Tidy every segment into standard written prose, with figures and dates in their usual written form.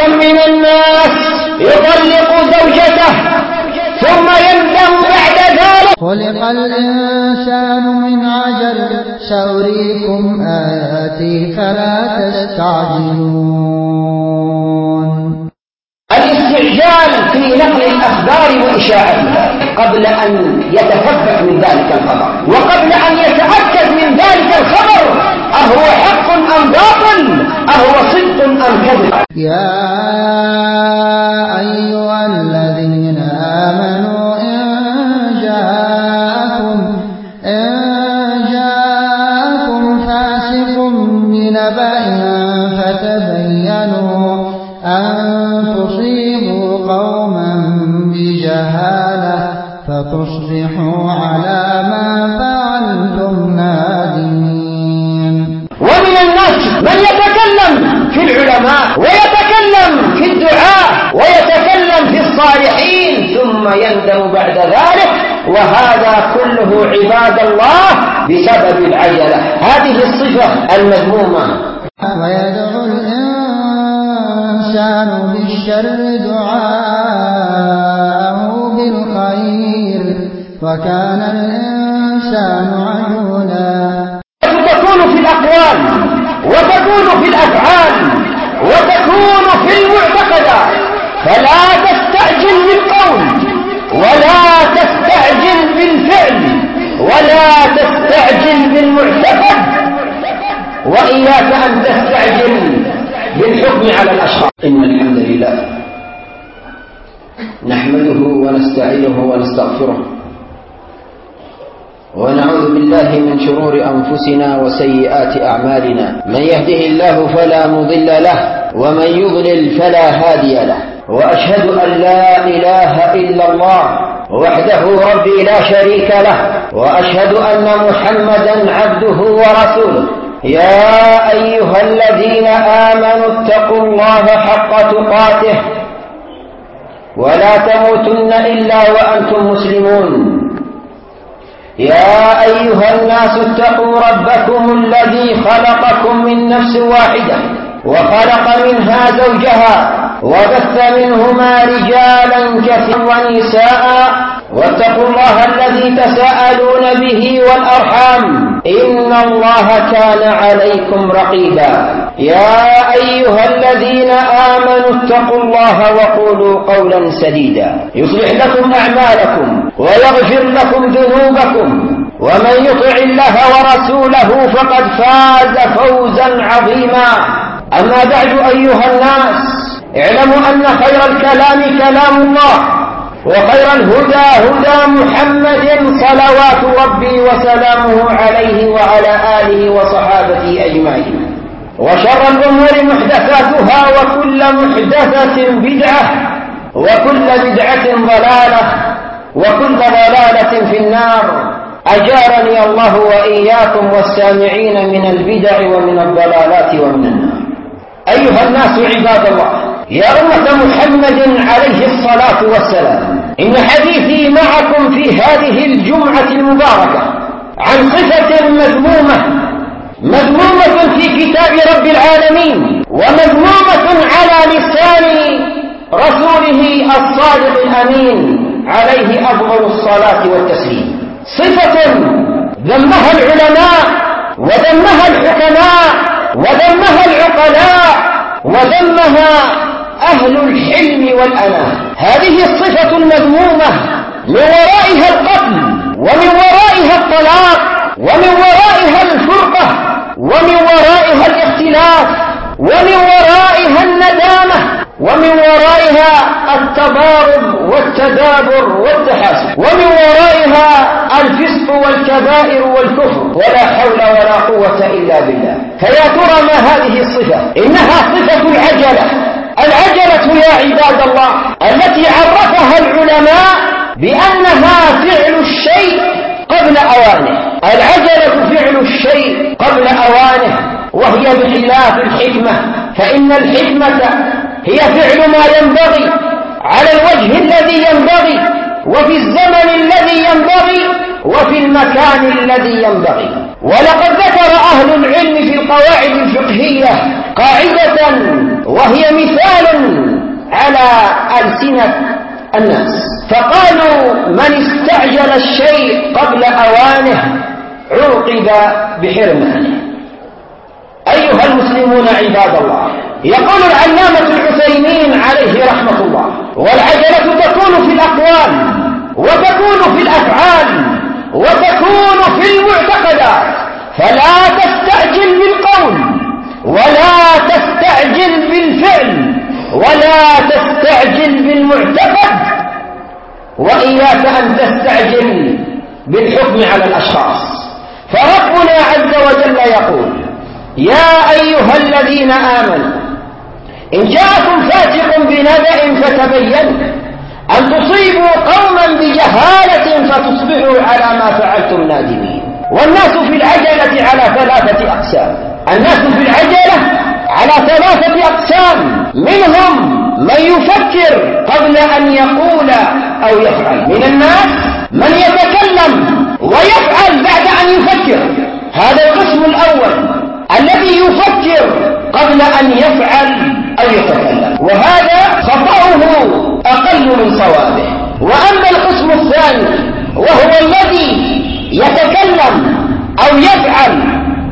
من الناس يطلق زوجته ثم يندم بعد ذلك. خلق الإنسان من عجل سأريكم آياتي فلا تستعجلون. الاستعجال في نقل الأخبار وإشاعتها قبل أن يتثبت من ذلك الخبر، وقبل أن يتأكد من ذلك الخبر أهو حق أم باطل، أهو صدق أم كذب. يا أيها الذين آمنوا إن جاءكم فاسق بنبأ فتبينوا أن تصيبوا قوما بجهالة فتصبحوا على ما فعلتم نادمين. ومن الناس من يتكلم في العلماء ويتكلم في الدعاء ويتكلم في الصالحين ثم يندم بعد ذلك، وهذا كله عباد الله بسبب العجلة. هذه الصفة المذمومة. ويدعو الإنسان بالشر دعاءه بالخير وكان الإنسان عجولا. تكون في الأقوال وتكون في الأفعال وتكون في المعتقدات، فلا تستعجل بالقول ولا تستعجل بالفعل ولا تستعجل بالمعتقد، وإياك أن تستعجل بالحكم على الأشخاص. إن الحمد لله نحمده ونستعينه ونستغفره ونعوذ بالله من شرور أنفسنا وسيئات أعمالنا. من يهده الله فلا مضل له ومن يضلل فلا هادي له، وأشهد أن لا إله إلا الله وحده ربي لا شريك له، وأشهد أن محمدا عبده ورسوله. يا أيها الذين آمنوا اتقوا الله حق تقاته ولا تموتن إلا وأنتم مسلمون. يا أيها الناس اتقوا ربكم الذي خلقكم من نفس واحدة وخلق منها زوجها وبث منهما رجالا كثيرا ونساء، واتقوا الله الذي تساءلون به والأرحام إن الله كان عليكم رقيبا. يا أيها الذين آمنوا اتقوا الله وقولوا قولا سديدا يصلح لكم أعمالكم ويغفر لكم ذنوبكم، ومن يطع الله ورسوله فقد فاز فوزا عظيما. أما بعد أيها الناس، اعلموا أن خير الكلام كلام الله، وخير الهدى هدى محمد صلوات ربي وسلامه عليه وعلى آله وصحابته أجمعين. وشر الأمور محدثاتها وكل محدثة بدعة وكل بدعة ضلالة وكل ضلالة في النار. أجارني الله وإياكم والسامعين من البدع ومن الضلالات ومن النار. أيها الناس عباد الله، يا أمة محمد عليه الصلاة والسلام، إن حديثي معكم في هذه الجمعة المباركة عن صفة مذمومة في كتاب رب العالمين، ومذمومة على لسان رسوله الصادق الأمين عليه أفضل الصلاة والتسليم. صفة ذمها العلماء وذمها الحكماء وذمها العقلاء وذمها أهل الحلم والأناة. هذه الصفة المذمومة من ورائها القتل ومن ورائها الطلاق ومن ورائها الفرقة ومن ورائها الاختلاف ومن ورائها الندامة ومن ورائها التضارب والتدابر والتحاسب ومن ورائها الفسق والكبائر والكفر، ولا حول ولا قوة إلا بالله. فيا ترى ما هذه الصفة؟ إنها صفة العجلة يا عباد الله، التي عرفها العلماء بأنها فعل الشيء قبل أوانه. العجلة فعل الشيء قبل أوانه، وهي بخلاف الحكمة، فإن الحكمة هي فعل ما ينبغي على الوجه الذي ينبغي وفي الزمن الذي ينبغي وفي وفي المكان الذي ينبغي. ولقد ذكر أهل العلم في القواعد الفقهية قاعدة وهي مثال على ألسنة الناس، فقالوا: من استعجل الشيء قبل أوانه عوقب بحرمانه. أيها المسلمون عباد الله، يقول العلامة العثيمين عليه رحمة الله: والعجلة تكون في الأقوال وتكون في الأفعال وتكون في المعتقدات، فلا تستعجل بالقول ولا تستعجل بالفعل ولا تستعجل بالمعتقد، وإياك أن تستعجل بالحكم على الأشخاص. فربنا عز وجل يقول: يا أيها الذين آمنوا إن جاءكم فاسق بنبأ فتبينوا أن تصيبوا قوما بجهالة فتصبحوا على ما فعلتم نادمين. والناس في العجلة على 3 أقسام. الناس في العجلة على 3 أقسام: منهم من يفكر قبل أن يقول أو يفعل، من الناس من يتكلم ويفعل بعد أن يفكر، هذا القسم الأول الذي يفكر قبل أن يفعل أو يتكلم، وهذا خطأه أقل من صوابه. وأما القسم الثاني وهو الذي يتكلم أو يفعل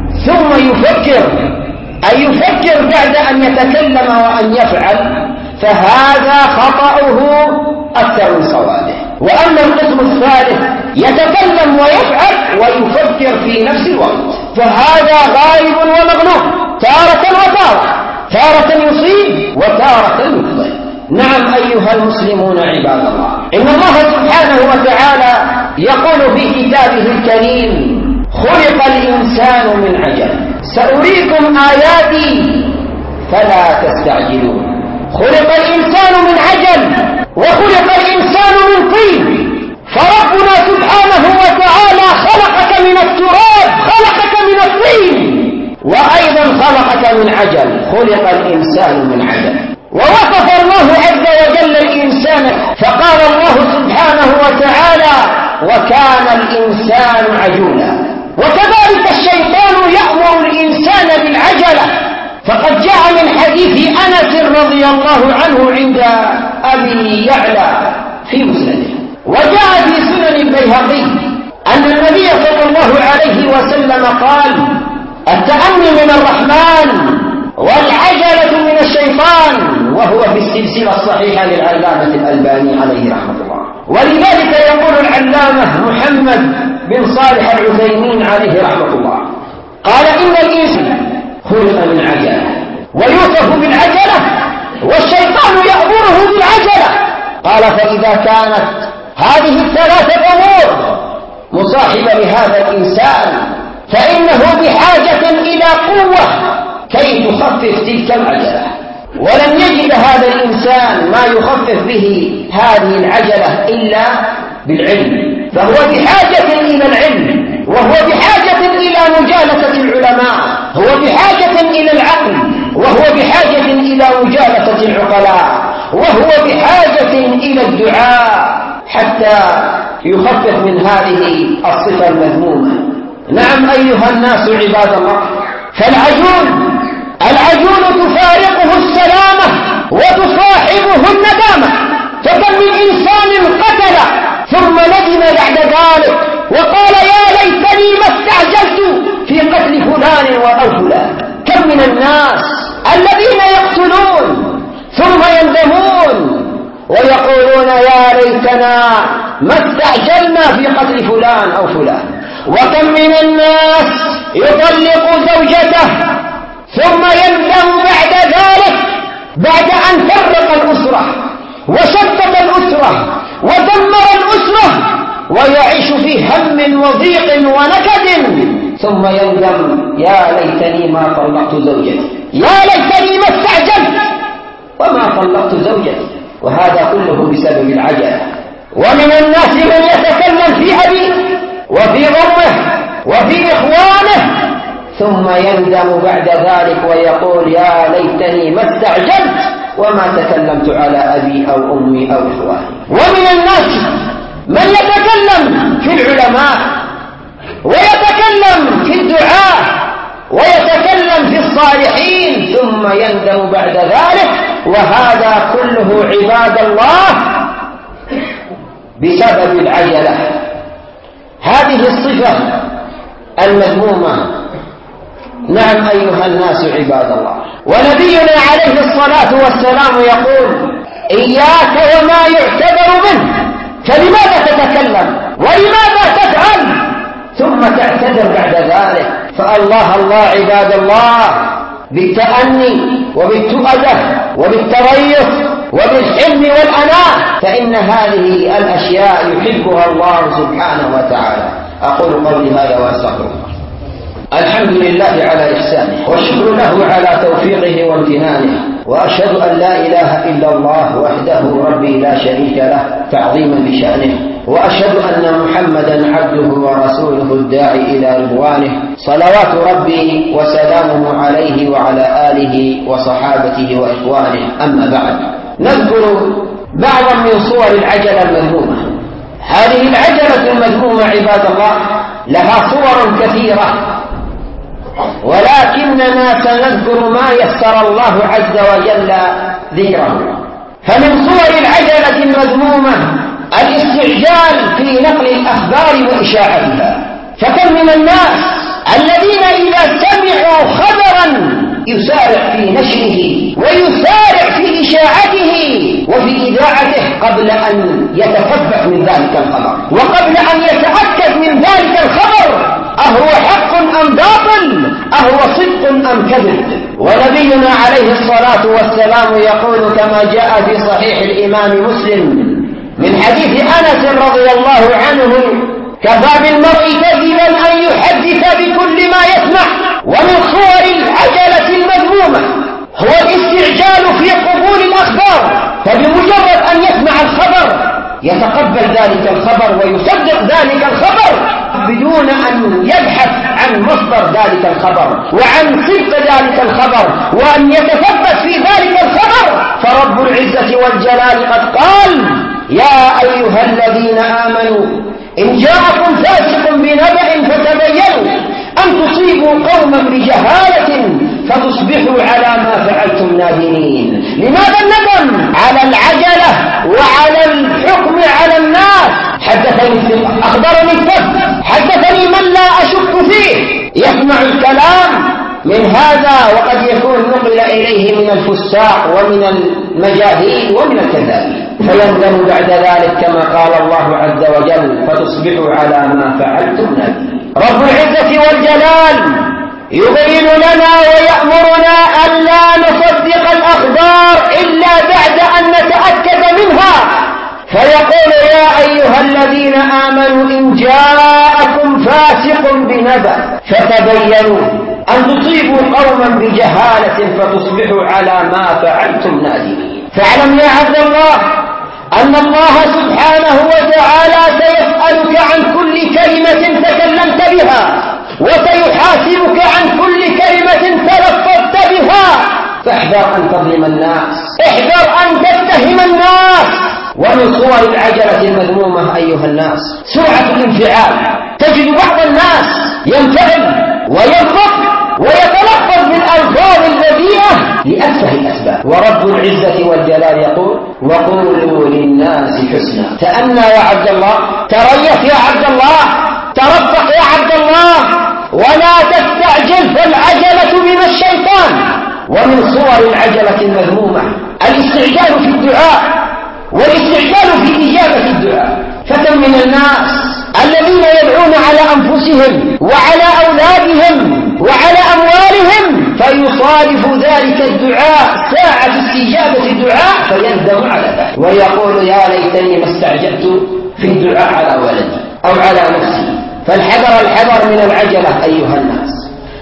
ثم يفكر، أي يفكر بعد أن يتكلم وأن يفعل، فهذا خطأه أكثر من صوابه. وأما القسم الثالث يتكلم ويفعل ويفكر في نفس الوقت، فهذا غالب ومغلوب، تارة وتارة، تارة يصيب وتارة يخطئ. نعم أيها المسلمون عباد الله، إن الله سبحانه وتعالى يقول في كتابه الكريم: خلق الإنسان من عجل سأريكم آياتي فلا تستعجلون. خلق الإنسان من عجل وخلق الإنسان من طين، فربنا سبحانه وتعالى خلقك من التراب، خلقك من الطين، وأيضا خلقك من عجل، خلق الإنسان من عجل. ووصف الله عز وجل الإنسان فقال الله سبحانه وتعالى: وكان الإنسان عجولا. وكذلك الشيطان يأمر الإنسان بالعجلة، فقد جاء من حديث أنس رضي الله عنه عند أبي يعلى في مسنده، وجاء في سنن البيهقي أن النبي صلى الله عليه وسلم قال: التأني من الرحمن والعجلة من الشيطان، وهو في السلسلة الصحيحة للعلامة الألباني عليه رحمة الله. ولذلك يقول العلامة محمد بن صالح العثيمين عليه رحمة الله قال: إن الإنسان خلق من عجلة ويوصف بالعجلة والشيطان يأمره بالعجلة. قال: فإذا كانت هذه 3 أمور مصاحبة لهذا الإنسان فإنه بحاجة إلى قوة كي تخفف تلك العجلة، ولن يجد هذا الإنسان ما يخفف به هذه العجلة إلا بالعلم، فهو بحاجة إلى العلم، وهو بحاجة إلى مجالسة العلماء، هو بحاجة إلى العقل، وهو بحاجة إلى مجالسة العقلاء، وهو بحاجة إلى الدعاء حتى يخفف من هذه الصفة المذمومة. نعم أيها الناس عباد الله، فالعجول تفارقه السلامة وتصاحبه الندامة. فكم من إنسان قتل ثم ندم بعد ذلك وقال: يا ليتني ما استعجلت في قتل فلان أو فلان. كم من الناس الذين يقتلون ثم يندمون ويقولون: يا ليتنا ما استعجلنا في قتل فلان أو فلان. وكم من الناس يطلق زوجته ثم يندم بعد ذلك، بعد أن فرق الأسرة وشتت الأسرة ودمر الأسرة، ويعيش في هم وضيق ونكد، ثم يندم: يا ليتني ما طلقت زوجتي، يا ليتني ما استعجلت وما طلقت زوجتي. وهذا كله بسبب العجلة. ومن الناس من يتكلم في أبيه وفي أمه وفي إخوانه ثم يندم بعد ذلك ويقول: يا ليتني ما استعجلت وما تكلمت على أبي أو أمي أو إخواني. ومن الناس من يتكلم في العلماء ويندم بعد ذلك. وهذا كله عباد الله بسبب العجلة. هذه الصفة المذمومة. نعم أيها الناس عباد الله، ونبينا عليه الصلاة والسلام يقول: إياك وما يعتبر منه، فلماذا تتكلم ولماذا تفعل ثم تعتذر بعد ذلك؟ فالله عباد الله بالتأني وبالتؤدة وبالتريث وبالحلم والأناة، فإن هذه الأشياء يحبها الله سبحانه وتعالى. أقول قولي هذا وأستغفر الله. الحمد لله على إحسانه، والشكر له على توفيقه وامتنانه، وأشهد أن لا إله إلا الله وحده ربي لا شريك له تعظيما بشأنه، وأشهد أن محمدا عبده ورسوله الداعي إلى رضوانه، صلوات ربي وسلامه عليه وعلى آله وصحابته وإخوانه. أما بعد، نذكر بعضا من صور العجلة المذمومة. هذه العجلة المذمومة عباد الله لها صور كثيرة، ولكننا سنذكر ما يسر الله عز وجل ذكره. فمن صور العجلة المذمومة الاستعجال في نقل الأخبار وإشاعتها. فكم من الناس الذين إذا سمعوا خبرا يسارع في نشره ويسارع في إشاعته وفي إذاعته قبل أن يتثبت من ذلك الخبر، وقبل أن يتأكد من ذلك الخبر أهو حق أم باطل، أهو صدق أم كذب. ونبينا عليه الصلاة والسلام يقول كما جاء في صحيح الإمام مسلم من حديث أنس رضي الله عنه: كفى بالمرء كذبا أن يحدث بكل ما يسمع. ومن صور العجلة المذمومة هو الاستعجال في قبول الأخبار، فبمجرد أن يسمع الخبر يتقبل ذلك الخبر ويصدق ذلك الخبر بدون أن يبحث عن مصدر ذلك الخبر وعن صدق ذلك الخبر وأن يتثبت في ذلك الخبر. فرب العزة والجلال قد قال: يا أيها الذين آمنوا إن جاءكم فاسق بنبأ فتبينوا أن تصيبوا قوما بجهالة فتصبحوا على ما فعلتم نادمين. لماذا الندم؟ على العجلة وعلى الحكم على الناس. حدثني الثقة، أخبرني الثقة، حدثني من لا أشك فيه. يسمع الكلام من هذا وقد يكون نقل إليه من الفساق ومن المجاهيل ومن الكذابين، فيندم بعد ذلك كما قال الله عز وجل: فتصبحوا على ما فعلتم نادمين. رب العزة والجلال يبين لنا ويأمرنا أن لا نصدق الأخبار إلا بعد أن نتأكد منها، فيقول: يا أيها الذين آمنوا إن جاءكم فاسق بنبأ فتبينوا أن تصيبوا قوما بجهالة فتصبحوا على ما فعلتم نادمين. فاعلم يا عبد الله أن الله سبحانه وتعالى سيسألك عن كل كلمة تكلمت بها، وسيحاسبك عن كل كلمة تلفظت بها. فاحذر أن تظلم الناس، احذر أن تتهم الناس. ومن صور العجلة المذمومة أيها الناس سرعة الانفعال. تجد بعض الناس ينفعل ويغضب ويتلفظ بالألفاظ البذيئة لأتفه الأسباب. ورب العزة والجلال يقول: وقولوا للناس حسنا. تأنى يا عبد الله، تريث يا عبد الله، ترفق يا عبد الله، ولا تستعجل، فالعجلة من الشيطان. ومن صور العجلة المذمومة الاستعجال في الدعاء والاستعجال في إجابة الدعاء. فكم من الناس الذين يدعون على أنفسهم وعلى أولادهم وعلى أموالهم فيصادف ذلك الدعاء ساعة استجابة الدعاء فيندم على ذلك ويقول: يا ليتني ما استعجلت في الدعاء على ولدي أو على نفسي. فالحذر من العجلة أيها الناس،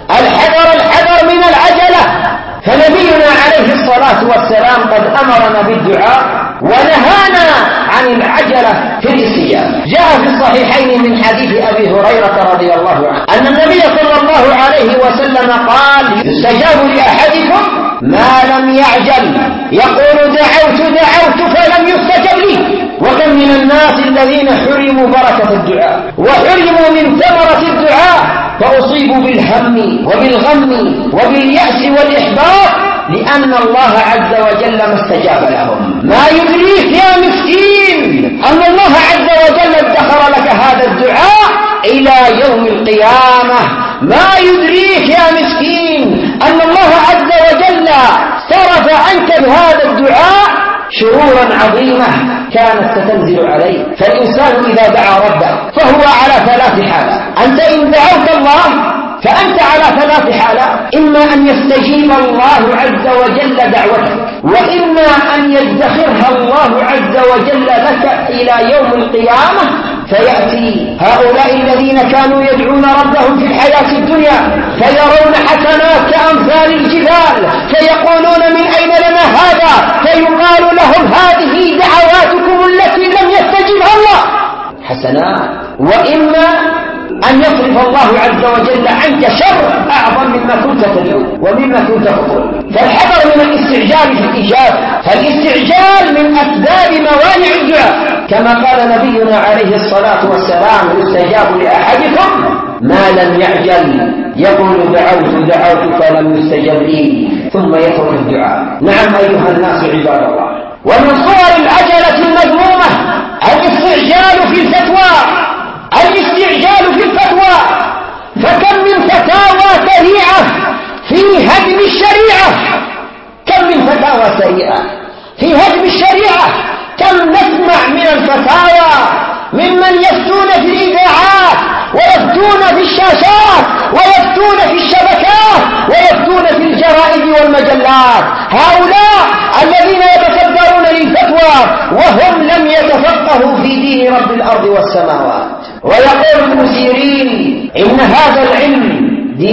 الحذر من العجلة. فنبينا عليه الصلاة والسلام قد أمرنا بالدعاء ونهانا عن العجلة في الاستجابة. جاء في الصحيحين من حديث أبي هريرة رضي الله عنه أن النبي صلى الله عليه وسلم قال: يستجاب لأحدكم ما لم يعجل. يقول: دعوت فلم يستجب لي. وكم من الناس الذين حرموا بركة الدعاء وحرموا من ثمرة الدعاء فأصيبوا بالهم وبالغم وباليأس والإحباط لأن الله عز وجل ما استجاب لهم. ما يدريك يا مسكين أن الله عز وجل ادخر لك هذا الدعاء إلى يوم القيامة. ما يدريك يا مسكين أن الله عز وجل صرف عنك بهذا الدعاء شرورا عظيمة كانت ستنزل عليه. فالإنسان إذا دعا ربه فهو على ثلاث حالات. أنت إن دعوت الله فأنت على ثلاث حالات: إما أن يستجيب الله عز وجل دعوتك، وإما أن يدخرها الله عز وجل لك إلى يوم القيامة، فيأتي هؤلاء الذين كانوا يدعون ربهم في الحياة الدنيا فيرون حسنات كأمثال الجبال فيقولون من أين لنا هذا؟ فيقال لهم هذه دعواتكم التي لم يستجبها الله، حسنات. وإما أن يصرف الله عز وجل عنك شر أعظم مما كنت تدعو ومما كنت تقول. فالحذر من الاستعجال في الإجابة، فالاستعجال من أسباب موانع الدعاء. كما قال نبينا عليه الصلاة والسلام: يستجاب لأحدكم ما لم يعجل، يقول دعوت فلم يستجب لي، ثم يترك الدعاء. نعم أيها الناس عباد الله، ومن صور العجلة المذمومة الاستعجال في الفتوى. فكم من فتاوى سريعة في هدم الشريعة، كم من فتاوى سريعة في هدم الشريعة. كم نسمع من الفتاوى ممن يفتون في الإذاعات ويفتون في الشاشات ويفتون في الشبكات ويفتون في الجرائد والمجلات. هؤلاء الذين يتصدرون للفتوى وهم لم يتفقهوا في دين رب الأرض والسماوات. ويقول ابن سيرين: إن هذا العلم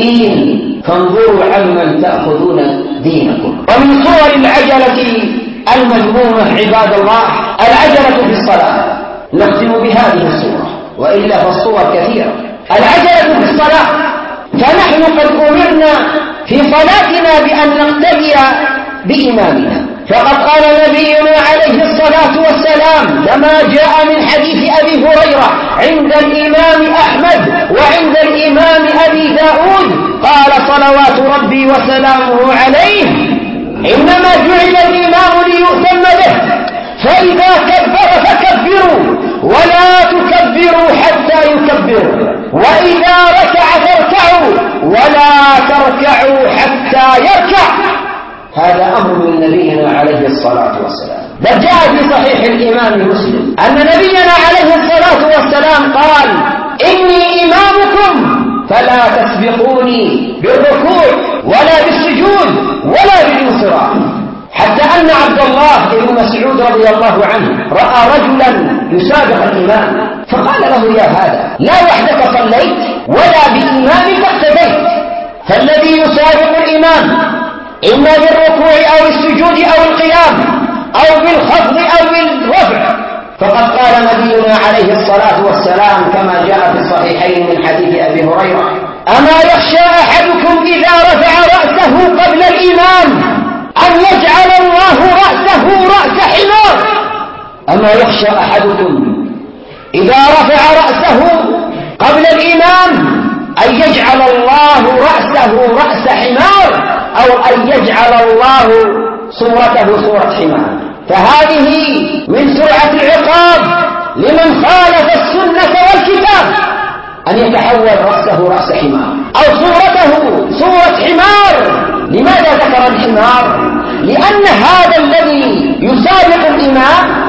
دين، فانظروا عمن تأخذون دينكم. ومن صور العجلة المذمومة عباد الله العجلة في الصلاة. نختم بهذه الصورة، وإلا فالصور كثيرة. العجلة في الصلاة، فنحن قد أمرنا في صلاتنا بأن نقتدي بإمامنا، فقد قال نبينا عليه الصلاة والسلام كما جاء من حديث أبي هريرة عند الإمام أحمد وعند الإمام أبي داود قال صلوات ربي وسلامه عليه: إنما جعل الإمام ليؤتم به، فإذا كبر فكبروا ولا تكبروا حتى يكبروا، وإذا ركع فاركعوا ولا تركعوا حتى يركع. هذا أمر من نبينا عليه الصلاة والسلام. بل جاء في صحيح الإمام مسلم أن نبينا عليه الصلاة والسلام قال: إني إمامكم فلا تسبقوني بالركوع ولا بالسجود ولا بالانصراف. حتى أن عبد الله بن مسعود رضي الله عنه رأى رجلا يسابق الإمام فقال له: يا هذا لا وحدك صليت ولا بإمامك اقتديت. فالذي يسابق الإمام إما بالركوع أو السجود أو القيام أو بالخفض أو بالرفع. فقد قال نبينا عليه الصلاة والسلام كما جاء في الصحيحين من حديث أبي هريرة: أما يخشى أحدكم إذا رفع رأسه قبل الإمام أن يجعل الله رأسه رأس حمار؟ أما يخشى أحدكم إذا رفع رأسه قبل الإمام أن يجعل الله رأسه رأس حمار، أو أن يجعل الله صورته صورة حمار. فهذه من سرعة العقاب لمن خالف السنة والكتاب أن يتحول رأسه رأس حمار أو صورته صورة حمار. لماذا ذكر الحمار؟ لأن هذا الذي يسابق الإمام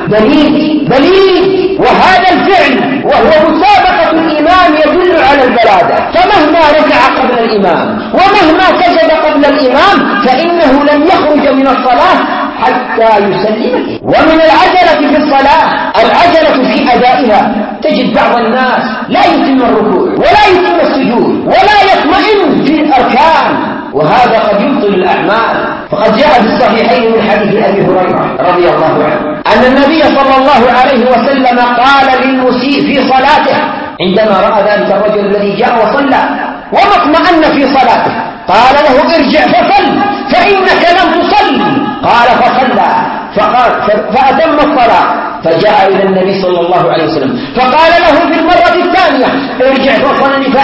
بليد، وهذا الفعل وهو مسابقة الإمام يدل على البلادة. فمهما ركع قبل الإمام ومهما سجد قبل الإمام فإنه لن يخرج من الصلاة حتى يسلم. ومن العجلة في الصلاة العجلة في أدائها. تجد بعض الناس لا يتم الركوع ولا يتم السجود ولا يطمئن في الأركان، وهذا قد يبطل الأعمال. فقد جاء في الصحيحين من حديث أبي هريرة رضي الله عنه أن النبي صلى الله عليه وسلم قال للمسيء في صلاته عندما رأى ذلك الرجل الذي جاء وصلى وما اطمأن في صلاته، قال له: ارجع فصل فإنك لم تصل. قال فصلى فأتم الصلاة، فجاء إلى النبي صلى الله عليه وسلم فقال له في المرة الثانية: ارجع فصل فإنك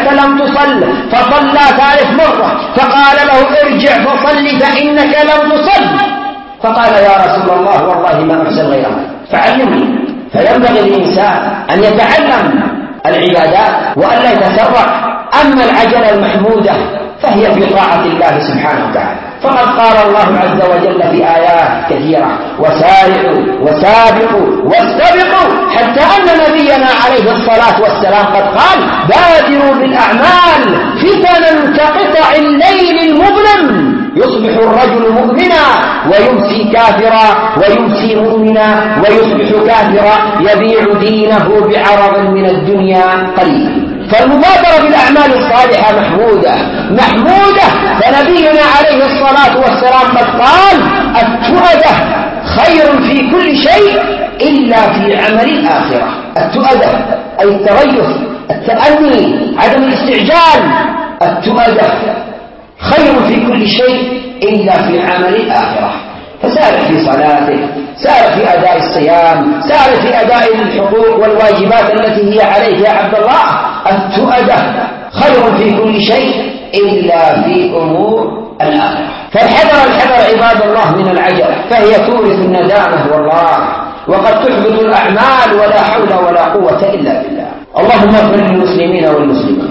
لم تصل، فصلى ثالث مرة، فقال له ارجع فصل فإنك لم تصل. فقال يا رسول الله والله ما أحسن غيرها فعلمني. فينبغي الإنسان أن يتعلم العبادات وألا يتسرع. أما العجلة المحمودة فهي في طاعة الله سبحانه وتعالى، فقد قال الله عز وجل في آيات كثيرة وسارعوا وسابقوا واستبقوا، حتى أن نبينا عليه الصلاة والسلام قد قال بادروا بالأعمال فتنا كقطع الليل المظلم، يصبح الرجل مؤمنا ويمسي كافرا ويمسي مؤمنا ويصبح كافرا، يبيع دينه بعرض من الدنيا قليل. فالمبادرة بالأعمال الصالحة محمودة. فنبينا عليه الصلاة والسلام قد قال التؤدة خير في كل شيء إلا في عمل الآخرة. التؤدة أي التريث، التأني، عدم الاستعجال. التؤدة خير في كل شيء إلا في عمل الآخرة. فسارع في صلاتك، سارع في أداء الصيام، سارع في أداء الحقوق والواجبات التي هي عليك يا عبد الله. التؤدة خير في كل شيء إلا في أمور الآخرة. فالحذر عباد الله من العجلة، فهي تورث الندامة والله، وقد تحبط الأعمال ولا حول ولا قوة إلا بالله. اللهم اغفر للمسلمين والمسلمات